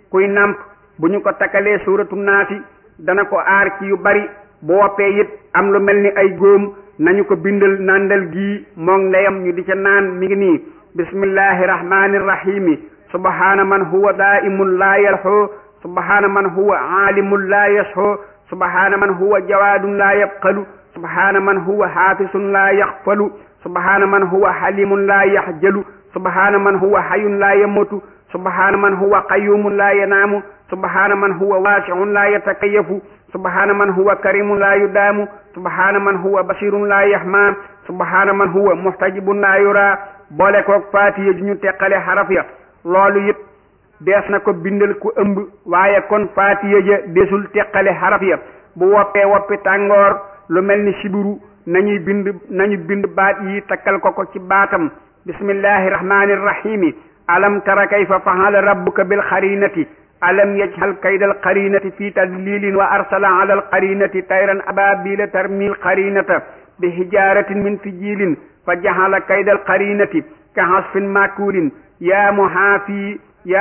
kuy nàmp bu ñu ko takkalee suuratu naasi dana ko aar ci yu bari bu woppee it am lu mel ni ay góom nañu ko bindal nàndal gii moog ndeyam ñu di ca naan mi ngi nii bismillahi rahmani rahimi subhana man huwa daimun la yarxo subhana man huwa aalimun la yasxo subhana man huwa jawaadun la yabqalu subhana man huwa xaafisun la yaxfalu subhana man huwa xalimun la yaxjalu subhana man huwa xayun la yamutu subhana man huwa qayumun la yanaamu subhana man huwa waasiun la yatakayafu subhana man huwa karimun la yudaamu subhana man huwa basirun la yaxma subhana man huwa muxtajibun la yura boole koog faatiya ji ñu teqale xaraf ya loolu it dees na ko bindal ku ëmb waaye kon faatiya ja desul teqale xaraf ya bu woppee woppi tàngoor lu mel ni sibiru nañu bind baat yi takkal ko ci baatam bismillahi rahmani rahimi alam tara kayfa faala rabbuka bil xarinati alam yajhal kaydal qarinati fi tadlilin wa arsala ala al qarinati tayran ababila tarmil qarinata bi hijaratin min sijilin fa jahala kaydal qarinati ka hasfin makulin ya muhaafi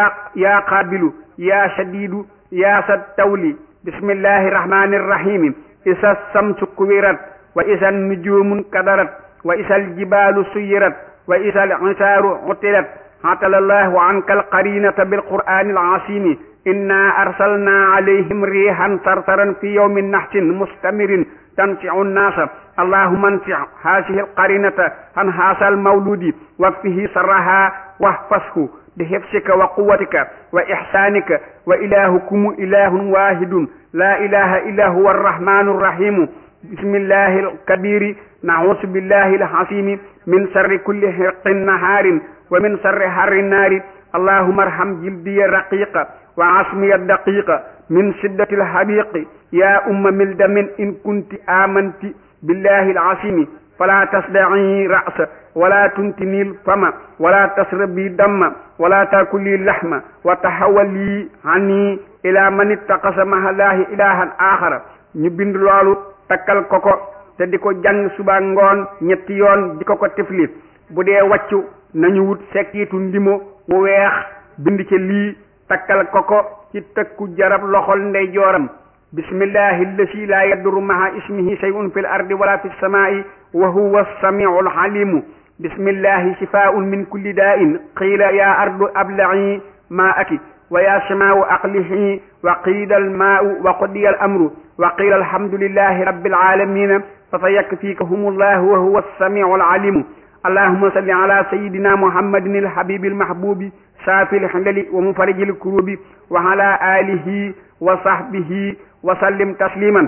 ya qabilu ya shadidu ya sattawli bismillahi rahmani rahimi isa samsu kuwirat wa isa nujumun kadarat wa isa aljibalu suyirat wa isa al-isaaru utilat atalallahu anka alqarinata bilqur'ani alazimi inna arsalna alayhim rihan sarsaran fi yawmin nahsin mustamirin tansi'u nnasa allahumma ansi' hasihi alqarinata an hasa almawludi wakfihi sarraha wahfashu bihifsika wa quwwatika wa ihsanika wa ilahukum ilahun wahidun la ilaha illa huwa arrahmanu arrahimu bismillahi alkabiri na'uuzu billahi alhasimi min sharri kulli hirqin naharin wa min sharri harri naari allahumma arham jildiya raqiqa wa asmiya daqiqa min shiddati alhabiqi ya umma mildamin in kunti amanti billahi alazimi fala tasda'i ra'sa wala tuntini alfama wala tasrabi damma wala takuli lahma wa tahawali anni ila man ittaqasa mahallahi ilahan akhara ñu bind loolu takkal ko te di ko jàng suba ngoon ñetti yoon di ko tifli bu dee wàccu nañu wut sekkiitu ndimo wu weex bind ci lii takkal ko ci tëkku jarab loxol ndey jooram bismillahi allasi la yadurru maha ismihi shay'un fil ardi wala fis samaa'i wa huwa as-sami'ul alimu bismillahi shifaa'un min kulli daa'in qiila ya ardu abla'i ma'aki wa ya samaa'u aqlihi wa qiida al-maa'u wa qudiya al-amru wa qiila alhamdulillahi rabbil alamin fa sayakfikahumullahu wa huwa as-sami'ul alimu allahumma salli ala sayyidina muhammadin al-habibi al-mahbubi safi al-hilali wa mufarriji al-kurubi wa ala alihi wa sahbihi wa sallim tasliman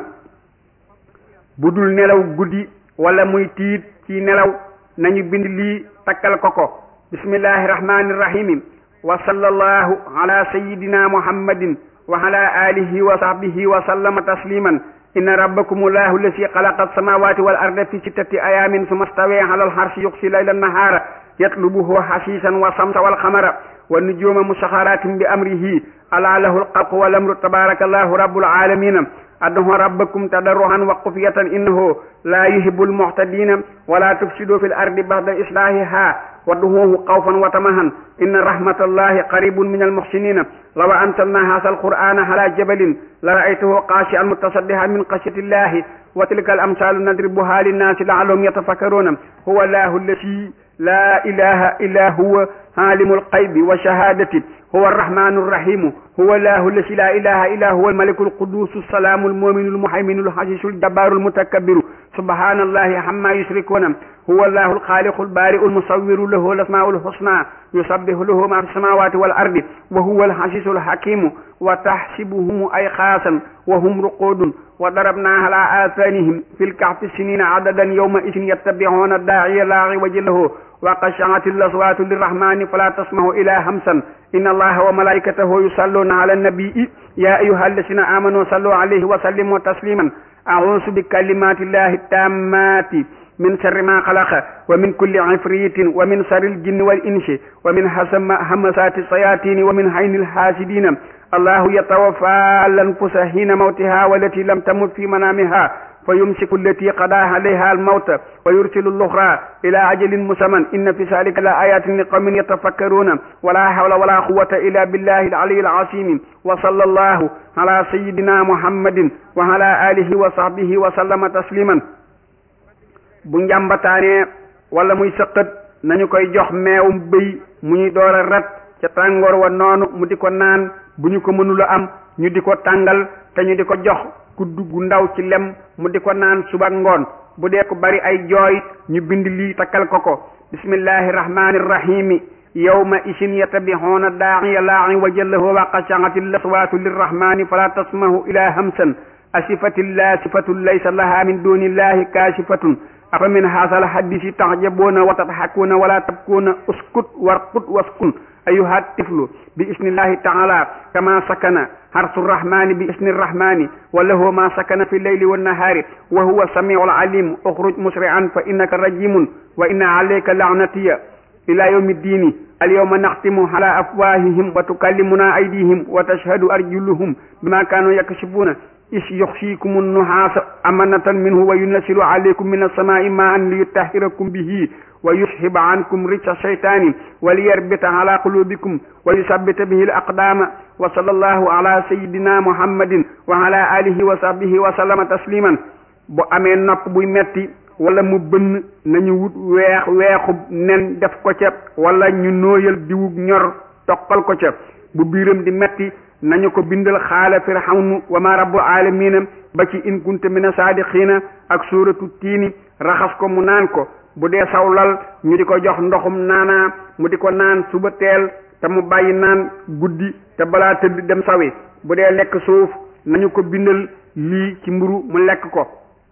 budul nelaw guddi wala muy tiit ci nelaw nañu bind lii takkal ko bismillahi rahmani rahim wa sallallahu ala sayyidina muhammadin wa ala alihi wa sahbihi wa sallama tasliman inna rabbakumullahu allati khalaqa as-samawati wal arda fi sittati ayamin thumma istawa ala al-arshi yughshi layla an-nahara yatlubuhu hasisan wa samsa wal qamara wan nujuma musakharatin bi amrihi ala lahu al-khalqu wal amru tabarakallahu rabbul alamin ad'u rabbakum tadarruan wa khufyatan innahu la yuhibbul mu'tadin wa la tufsidu fil ardi ba'da islahiha wad'uhu khawfan wa tamahan inna rahmatallahi qaribun minal muhsinin law anzalna hadha al-qur'ana ala jabalin la ra'aytahu khashi'an mutasaddihan min khashyatillahi wa tilka al-amsalu nadribuha lin-nasi la'allahum yatafakkaruna huwa allahu alladhi la ilaha illa huwa alimul ghaybi wa shahadati huwa arrahmanur rahim huwa allahu alladhi la ilaha illa huwa al-malikul quddus as-salamul mu'minul muhayminul azizul jabbarul mutakabbiru subhanallahi amma yushrikuna huwa allahu al-khaliqul bari'ul musawwiru lahu al-asma'ul husna yusabbihu lahu ma fis samawati wal ardi wa huwa al-azizul hakim wa tahsibuhum ayqasan wa hum ruqudun wa darabna ala athanihim fil kahfi sinina adadan yawma idhin yattabi'una ad-da'iya la iwaja lahu wa khashi'atil aswatu lirrahmani fala tasma'u ila hamsan inna allaha wa malaikatahu yusalluna ala an-nabiyyi ya ayyuhalladhina amanu sallu alayhi wa sallimu tasliman a'udhu bi kalimatillahi tammati min sharri ma khalaqa wa min kulli ifritin wa min sharril jinni wal insi wa min hamasati sayatini wa min haynil hasidina allahu yatawaffa al-anfusa hina mawtiha wallati lam tamut fi manamiha fa yumsiku allati qada alayha almawta wa yursilu al-ukhra ila ajalin musamman inna fi dhalika la ayatin liqawmin yatafakkaruna wala hawla wala quwwata illa billahi al-ali al-azim wa sallallahu ala sayyidina muhammadin wa ala alihi wa sahbihi wa sallama tasliman. bu njàmbataane wala muy sëqat nañu koy jox meewum bëy mu ñuy door a rat ca tàngoor wa noonu mu di ko naan bu ñu ko mënula am ñu di ko tàngal te ñu di ko jox kuddu gu ndaw ci lem mu di ko naan suba ngoon. bu dee ko bari ay jooy ñu bind lii takkal ko ko bismillahi rahmani rahimi yawma isin yatabixoona daa'iya laa'i wa jallahu wa qasha'atil aswaatu lirrahmani fala tasmahu ila hamsan asifatillah sifatun laysa laha min dunillahi kaasifatun afa min haasal hadisi taxjabuuna wa tadxakuuna wala tabkuuna uskut warqut waskun ayuha tiflu bi isnillahi taala kama sakana harsu rahmani bi isni rahmani wa lahu ma sakana fi leyli wannahaari wa huwa samiul alim uxruj musri'an fa innaka rajimun wa inna alayka laanatiya ila yawmi ddini alyawma naxtimu ala afwahihim wa tukallimuna aydihim wa tashhadu arjuluhum bima kanu yakshifuuna is yuxsikum nuhaasa amanatan minhu wa yunasilu alaykum min alsamai maan liyutahhirakum bihi wa yushhiba ankum rijsa shaytani wa liyarbita ala qulubikum wa yusabbita bihi alaqdama wa sallallahu ala sayyidina muhammadin wa ala alihi wa sahbihi wa sallama tasliman. bu amee nopp buy metti wala mu bënn nañu wut weexub nen def ko ca wala ñu nooyal diwug ñor toqal ko ca. bu biiram di metti nañu ko bindal xaala firxawnu wa ma rabbul alamina ba ci in kunta mina saadiqina ak suuratu tiini raxas ko mu naan ko. bu dee sawlal ñu di ko jox ndoxum naanaa mu di ko naan suba teel te mu bàyyi naan guddi te balaa tëdd dem sawi. bu dee lekk suuf nañu ko bindal lii ci mburu mu lekk ko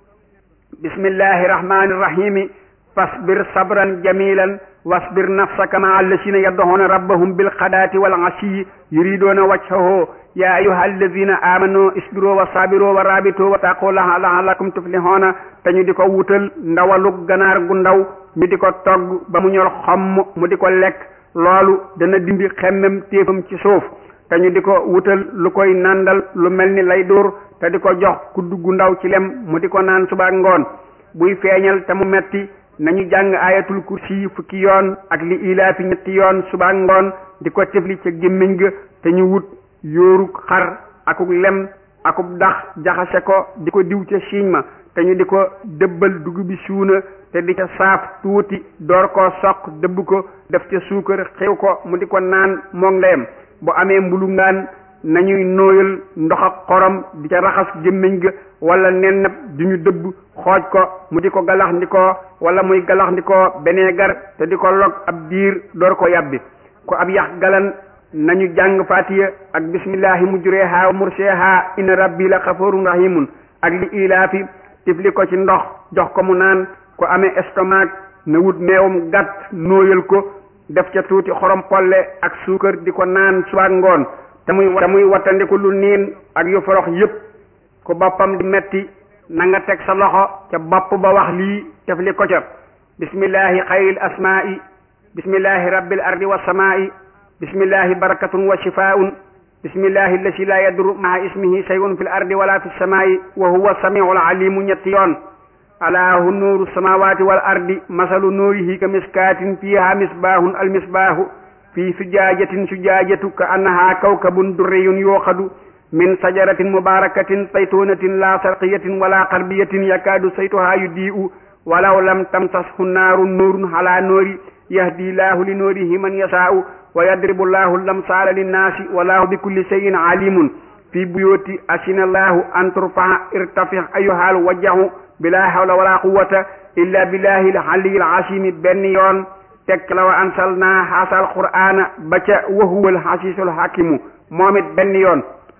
bismillahi rahmani rahimi fasbir sabran jamilan wasbir nafsaka maa allasina yad'una rabbahum bilxadaati wal asiyi yuriduuna wajhahu ya ayuha alladina amanu isbiru wa sabiru wa rabitu wa taqullaha la'allakum tuflihuna te ñu di ko wutal ndawalug ganaar gu ndaw ñu di ko togg ba mu ñor xomm mu di ko lekk loolu dana dindi xemmem téefam ci suuf te ñu di ko wutal lu koy nandal lu mel ni lay dóor te di ko jox kuddu gu ndaw ci lem mu di ko naan suba ngoon. buy feeñal te mu metti nañu jàng ayatul kursi fukki yoon ak li ilaafi ñetti yoon suba ngoon di ko tefli ca gémmiñ ga te ñu wut yóoru xar akuk lem akub dax jaxase ko di ko diw ca siiñ ma te ñu di ko dëbbal dugub bi suuna te di ca saaf tuuti door koo soq dëbb ko def ca suukar xew ko mu di ko naan moog ndeyam. bu amee mbulu ngaan nañuy nooyal ndox ak xorom di ca raxas gémmiñ ga wala nen di ñu dëbb xooj ko mu di ko galax ndikoo wala muy galax ndikoo beneegar te di ko log ab diir door ko yàbbi. ko ab yax galan nañu jàng fatiya ak bismillahi mujreha wa murseha inna rabbi la xafurun rahimun ak li ilaafi tifli ko ci ndox jox ko mu naan. ko amee estomac na wut meewum gàtt nooyal ko def ca tuuti xorom polle ak suukar di ko naan suba ngoon te muy wattandiku lu niin ak yu forox yépp. ko boppam di metti na nga teg sa loxo ca bopp ba wax lii tefli ko ca bismillahi xayril asma'i bismillahi rabbil ardi was sama'i bismillahi barakatun wa shifaa'un bismillahi allati la yadurru ma'a ismihi shay'un fil ardi wala fis sama'i wa huwa sami'ul alimu ñetti yoon. alaahu nuuru samawati wal ardi masalu nuurihi ka miskaatin fiha misbahun al misbahu fi sujaajatin sujaajatu ka annaha kawkabun durriyun yuuqadu min sajaratin mubarakatin saytunatin la sarqiyatin wala qarbiyatin yakaadu saytuha yudi'u walaw lam tamsashu naaru nuurun ala nuuri yahdi laahu li nuurihi man yasaa'u wa yadribu laahu lamsaala linnaasi walaahu bi kulli shay'in alimun fi buyuti asina laahu an turfa'a irtafi ayyuhal wajjahu bila hawla wala quwwata illa billahi al-aliyyil azim benn yoon teg la wa ansalna haasal qur'ana ba ca wa huwal hasiisul hakimu moom it benn yoon.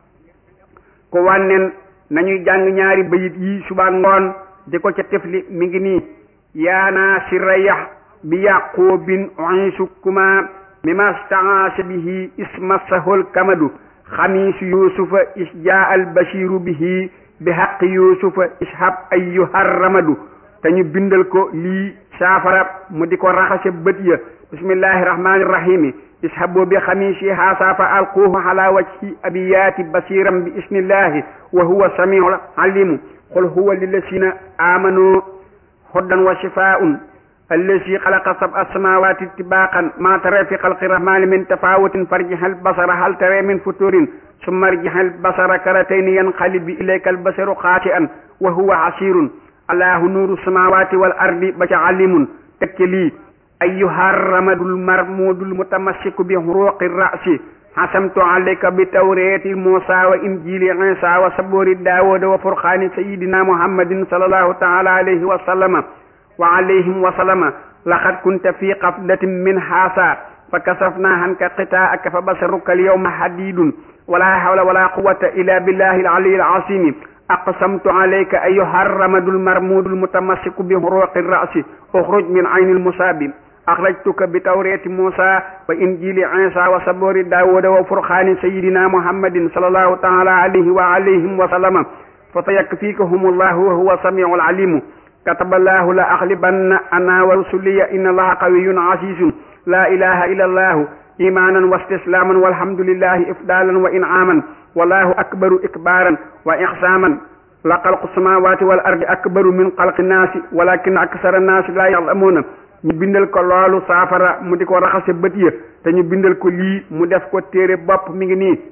ko wànneen nañuy jàng ñaari bayit yi suba ngoon di ko ca tefli mi ngi nii yaana sirayah bi yaqubin u'isukuma mimma sta'asa bihi ismasahul kamadu xamiisu yusufa isjaa al bashiru bihi bi haqqi yusufa ishab ayyuhar ramadu te ñu bindal ko lii saafara mu di ko raxase bët ya bismillahi rahmani rahimi ishabu bi xamisi haasa fa alquhu ala wajhi abiyati basiran bi isnillahi wa huwa samiul alimu qul huwa lillasina amanu hudan wa shifaa'un الذي خلق سبع السماوات طباقا ما ترى في خلق الرحمن من تفاوت فارجع البصر هل ترى من فتور ثم ارجع البصر كرتين ينقلب إليك البصر خاسئا وهو حسير الله نور السماوات والأرض بجعلم تكلي أيها الرمد المرمود المتمسك بحروق الرأس حسمت عليك بتوراة موسى وإنجيل عيسى وصبور داود وفرقان سيدنا محمد صلى الله تعالى عليه وسلم وعليهم وسلم لقد كنت في قفلة من هذا فكشفنا عنك غطاءك فبصرك اليوم حديد ولا حول ولا قوة إلا بالله العلي العظيم أقسمت عليك أيها الرمد المرمود المتمسك بحروق الرأس اخرج من عين المصاب أخرجتك بتوراة موسى وإنجيل عيسى وصبور داود وفرقان سيدنا محمد صلى الله تعالى عليه وعليهم وسلم فسيكفيكهم الله وهو سميع العليم كتب الله لأغلبن أنا ورسلي إن الله قوي عزيز لا إله إلا الله إيمانا واستسلاما والحمد لله إفضالا وإنعاما والله أكبر إكبارا وإحساما لخلق السماوات والأرض أكبر من خلق الناس ولكن أكثر الناس لا يعلمون ñu bindal ko loolu saafara mu di ko raxase bët ya te ñu bindal ko lii mu def ko téere bopp mi ngi nii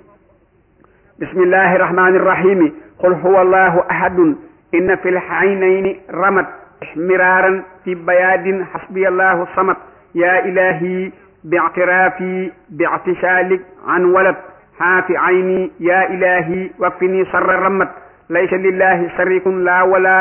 bismillahi rahmani rahimi qul huwa allahu ahadun inna fil aynayni ramat miraran fi bayadin hasbiyallahu samad ya ilahi bi'tirafi bi'tisalik an walad hafi ayni ya ilahi wakfini sarra ramat laysa lillahi sharikun la wala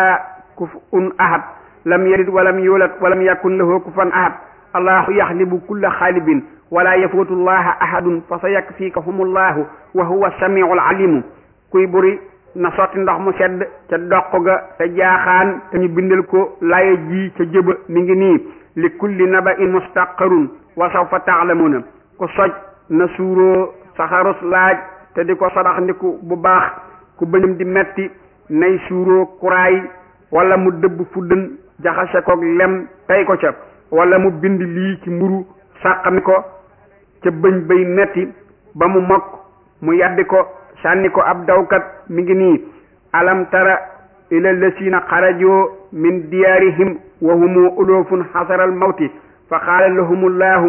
kufun ahad lam yalid walam yulad walam yakun lahu kufuwan ahad allahu yaxlibu kulla xaalibin wala yafuutu llaha ahadun fa sayakfikahumullahu wa huwa samiul alimu kuy buri na sotti ndox mu sedd ca doq ga te jaaxaan te ñu bindal ko laaya ji ca jëba mi ngi nii li kulli naba'in mustaqarun wa sawfa ta'lamuna ku soj na suuroo saxarus laaj te di ko sadaxndiku bu baax ku bëñam di metti nay suuroo kuraay wala mu dëbb fuddën jaxase koog lem tey ko ca wala mu bind lii ci mburu sàqami ko ca bëñ bay metti ba mu mokk mu yaddi ko sànni ko ab dawkat mi ngi nii alam tara ila lasina xarajoo min diyaarihim wa humu ulufun xasaral mawti fa qaala lahumullahu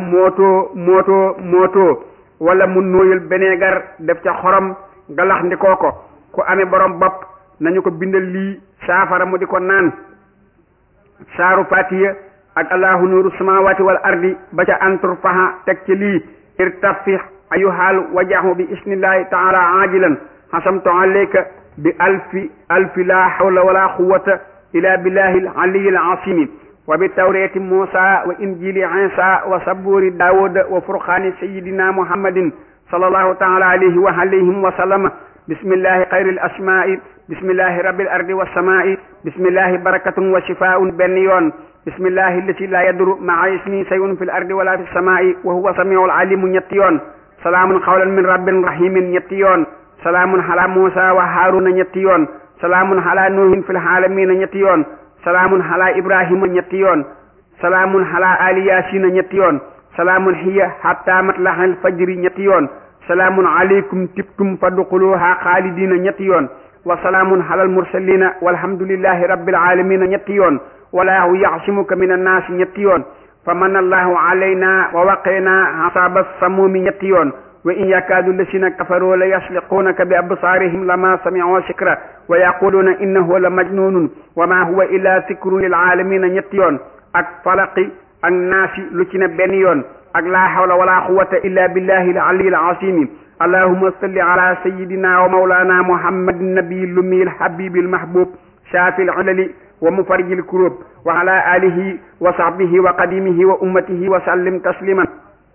mootoo wala mu nooyal beneegar def ca xorom galax ndikoo ko ku amee borom bopp nañu ko bindal lii saafara mu di ko naan saaru fatiya ak allahu nuuru samawati wal ardi ba ca antur faha teg ci lii irtafih ayuhal wajahu bi isnillahi taala ajilan hasamtu alayka bi alfi la hawla wala quwwata ila billahi aliyi al-azimi wa bi tawrati musa wa injili isa wa saburi dawuda wa furqani sayidina muhammadin sallallahu taala alayhi wa alayhim wa sallama bismillahi xayril asma'i bismillahi rabbil ardi was sama'i bismillahi barakatun wa shifaa'un benn yoon bismillahi allati la yadurru ma'a ismihi shay'un fil ardi wala fis sama'i wa huwa sami'ul alimu ñetti yoon salaamun qawlan min rabbin rahimin ñetti yoon salaamun ala musa wa haruna ñetti yoon salaamun ala nuhin fil alamin ñetti yoon salaamun ala ibrahima ñetti yoon salaamun ala ali yasin ñetti yoon salaamun hiya hatta matla'il fajri ñetti yoon salaamun alaykum tibtum fadxuluha xaalidina ñetti yoon wa salaamun alal mursalina walhamdulillahi rabbil alamina ñetti yoon walaahu yaxsimuka min annaasi ñetti yoon fa manna allahu alayna wa waqina asaba samumi ñetti yoon wa in yakaadu lasina kafaru la yasliqunaka bi absaarihim lama sami'u sikra wa yaquluna innahu la majnunun wa ma huwa illa zikrun lil alamina ñetti yoon ak falaqi ak naasi lu ci ne benn yoon ak laa hawla wala quwwata illa billahi al-ali al-azim allahumma salli ala sayyidina wa mawlana muhammadin nabiyil ummiyil habibil mahbub shafil ulali wa mufarrijil kurub wa ala alihi wa sahbihi wa qadimihi wa ummatihi wa sallim tasliman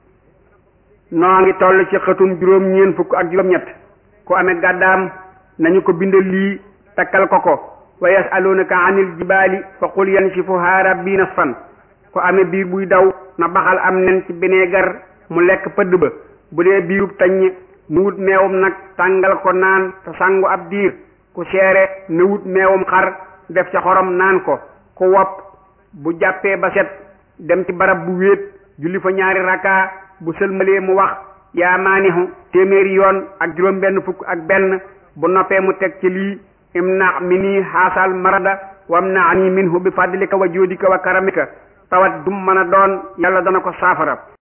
noo ngi toll ci xëtum juróom-ñeent fukk ak juróom-ñett ku amee gàddaam nañu ko bindal lii takkal ko wa yasalunaka anil jibali fa qul yansifuha rabbi nasfan ku amee biir buy daw na baxal am nen ci bineegar mu lekk pëdd ba bu dee biirub taññ mu wut meewum nag tàngal ko naan te sangu ab diir ku seere na wut meewum xar def ca xorom naan ko ku wopp bu jàppee ba set dem ci barab bu wéet julli fa ñaari raka bu sëlmalee mu wax yaa maanihu téeméeri yoon ak juróom benn fukk ak benn bu noppee mu teg ci lii imna mini haasal marada wamna ani minhu bi fadlika wa joodika wa karamika tawat dum mën a doon yàlla dana ko saafara